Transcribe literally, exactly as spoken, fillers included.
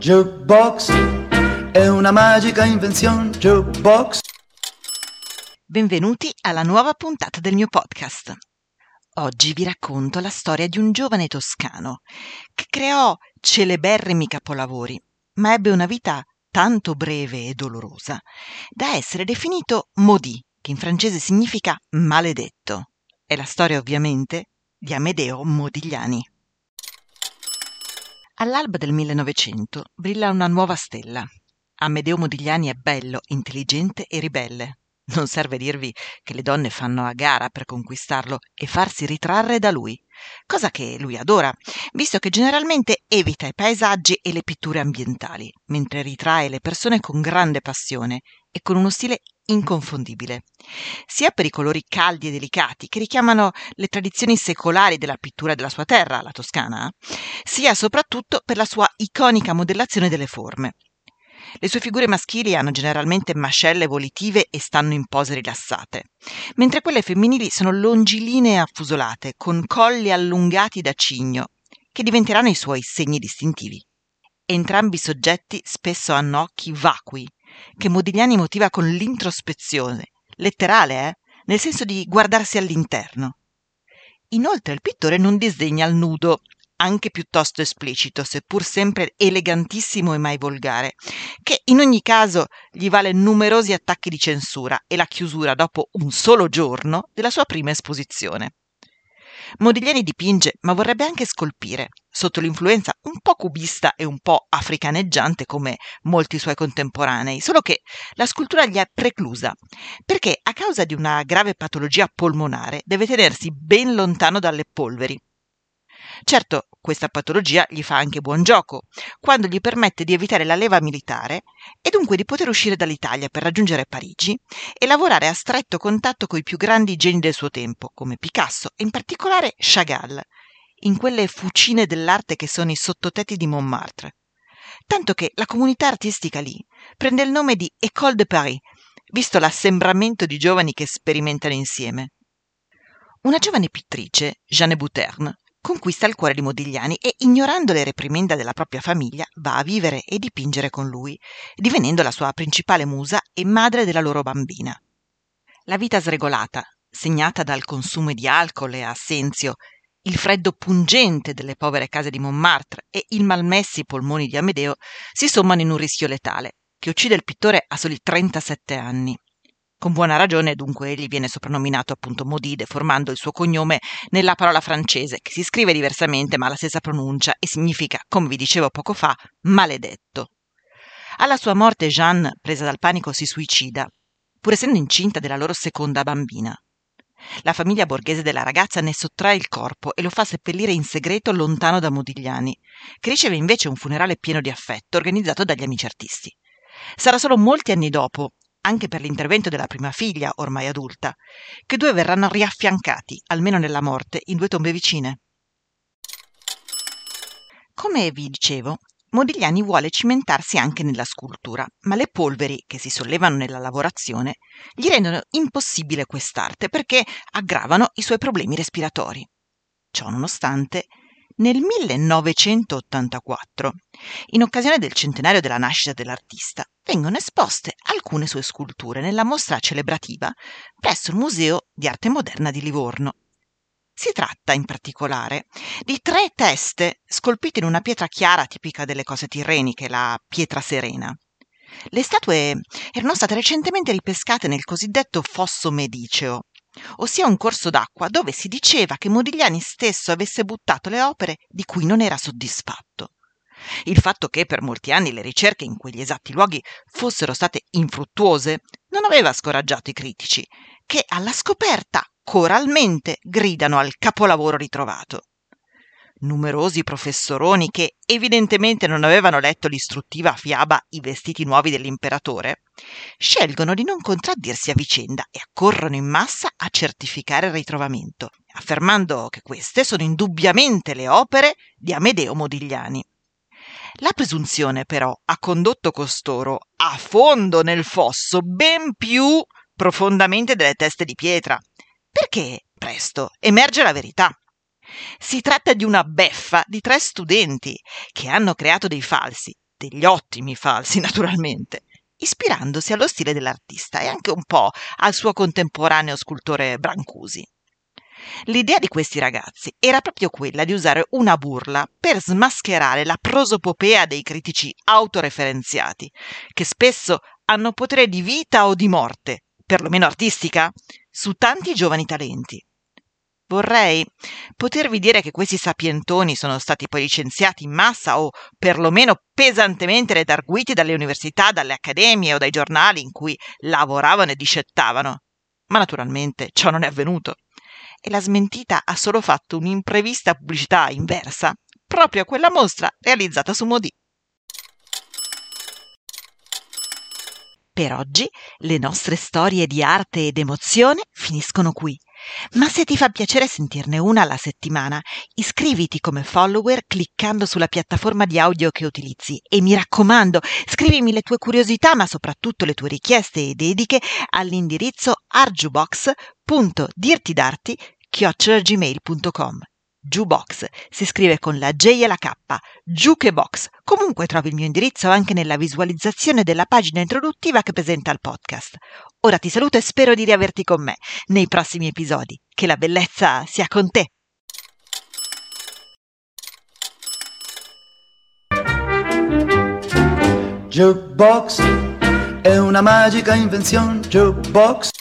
Jukebox è una magica invenzione. Jukebox. Benvenuti alla nuova puntata del mio podcast. Oggi vi racconto la storia di un giovane toscano che creò celeberrimi capolavori, ma ebbe una vita tanto breve e dolorosa da essere definito maudit, che in francese significa maledetto. È la storia ovviamente di Amedeo Modigliani. All'alba del millenovecento brilla una nuova stella. Amedeo Modigliani è bello, intelligente e ribelle. Non serve dirvi che le donne fanno a gara per conquistarlo e farsi ritrarre da lui, cosa che lui adora, visto che generalmente evita i paesaggi e le pitture ambientali, mentre ritrae le persone con grande passione e con uno stile inconfondibile, sia per i colori caldi e delicati che richiamano le tradizioni secolari della pittura della sua terra, la Toscana, sia soprattutto per la sua iconica modellazione delle forme. Le sue figure maschili hanno generalmente mascelle volitive e stanno in pose rilassate, mentre quelle femminili sono longilinee e affusolate, con colli allungati da cigno, che diventeranno i suoi segni distintivi. Entrambi i soggetti spesso hanno occhi vacui, che Modigliani motiva con l'introspezione, letterale, eh? Nel senso di guardarsi all'interno. Inoltre il pittore non disdegna il nudo, anche piuttosto esplicito, seppur sempre elegantissimo e mai volgare, che in ogni caso gli vale numerosi attacchi di censura e la chiusura dopo un solo giorno della sua prima esposizione. Modigliani dipinge, ma vorrebbe anche scolpire, sotto l'influenza un po' cubista e un po' africaneggiante come molti suoi contemporanei, solo che la scultura gli è preclusa, perché a causa di una grave patologia polmonare deve tenersi ben lontano dalle polveri. Certo, questa patologia gli fa anche buon gioco, quando gli permette di evitare la leva militare e dunque di poter uscire dall'Italia per raggiungere Parigi e lavorare a stretto contatto coi più grandi geni del suo tempo, come Picasso e in particolare Chagall, in quelle fucine dell'arte che sono i sottotetti di Montmartre. Tanto che la comunità artistica lì prende il nome di École de Paris, visto l'assembramento di giovani che sperimentano insieme. Una giovane pittrice, Jeanne Bouterne, conquista il cuore di Modigliani e, ignorando le reprimenda della propria famiglia, va a vivere e dipingere con lui, divenendo la sua principale musa e madre della loro bambina. La vita sregolata, segnata dal consumo di alcol e assenzio, il freddo pungente delle povere case di Montmartre e i malmessi polmoni di Amedeo si sommano in un rischio letale, che uccide il pittore a soli trentasette anni. Con buona ragione, dunque, egli viene soprannominato appunto Maudit, deformando il suo cognome nella parola francese, che si scrive diversamente ma ha la stessa pronuncia e significa, come vi dicevo poco fa, maledetto. Alla sua morte Jeanne, presa dal panico, si suicida, pur essendo incinta della loro seconda bambina. La famiglia borghese della ragazza ne sottrae il corpo e lo fa seppellire in segreto lontano da Modigliani, che riceve invece un funerale pieno di affetto organizzato dagli amici artisti. Sarà solo molti anni dopo, anche per l'intervento della prima figlia, ormai adulta, che due verranno riaffiancati, almeno nella morte, in due tombe vicine. Come vi dicevo, Modigliani vuole cimentarsi anche nella scultura, ma le polveri che si sollevano nella lavorazione gli rendono impossibile quest'arte perché aggravano i suoi problemi respiratori. Ciò nonostante, nel millenovecentottantaquattro, in occasione del centenario della nascita dell'artista, vengono esposte alcune sue sculture nella mostra celebrativa presso il Museo di Arte Moderna di Livorno. Si tratta, in particolare, di tre teste scolpite in una pietra chiara tipica delle coste tirreniche, la pietra serena. Le statue erano state recentemente ripescate nel cosiddetto Fosso Mediceo, ossia un corso d'acqua dove si diceva che Modigliani stesso avesse buttato le opere di cui non era soddisfatto. Il fatto che per molti anni le ricerche in quegli esatti luoghi fossero state infruttuose non aveva scoraggiato i critici, che alla scoperta coralmente gridano al capolavoro ritrovato. Numerosi professoroni che evidentemente non avevano letto l'istruttiva fiaba I vestiti nuovi dell'imperatore scelgono di non contraddirsi a vicenda e accorrono in massa a certificare il ritrovamento, affermando che queste sono indubbiamente le opere di Amedeo Modigliani. La presunzione però ha condotto costoro a fondo nel fosso ben più profondamente delle teste di pietra, perché presto emerge la verità. Si tratta di una beffa di tre studenti che hanno creato dei falsi degli ottimi falsi naturalmente, ispirandosi allo stile dell'artista e anche un po' al suo contemporaneo scultore Brancusi. L'idea di questi ragazzi era proprio quella di usare una burla per smascherare la prosopopea dei critici autoreferenziati, che spesso hanno potere di vita o di morte, perlomeno artistica, su tanti giovani talenti. Vorrei potervi dire che questi sapientoni sono stati poi licenziati in massa o perlomeno pesantemente redarguiti dalle università, dalle accademie o dai giornali in cui lavoravano e discettavano, ma naturalmente ciò non è avvenuto e la smentita ha solo fatto un'imprevista pubblicità inversa proprio a quella mostra realizzata su Maudit. Per oggi le nostre storie di arte ed emozione finiscono qui. Ma se ti fa piacere sentirne una alla settimana, iscriviti come follower cliccando sulla piattaforma di audio che utilizzi e mi raccomando, scrivimi le tue curiosità ma soprattutto le tue richieste e dediche all'indirizzo arjubox punto dirtidarti chiocciola gmail punto com. Jukebox si scrive con la J e la K, Jukebox. Comunque trovi il mio indirizzo anche nella visualizzazione della pagina introduttiva che presenta il podcast. Ora ti saluto e spero di riaverti con me nei prossimi episodi. Che la bellezza sia con te! Jukebox è una magica invenzione. Jukebox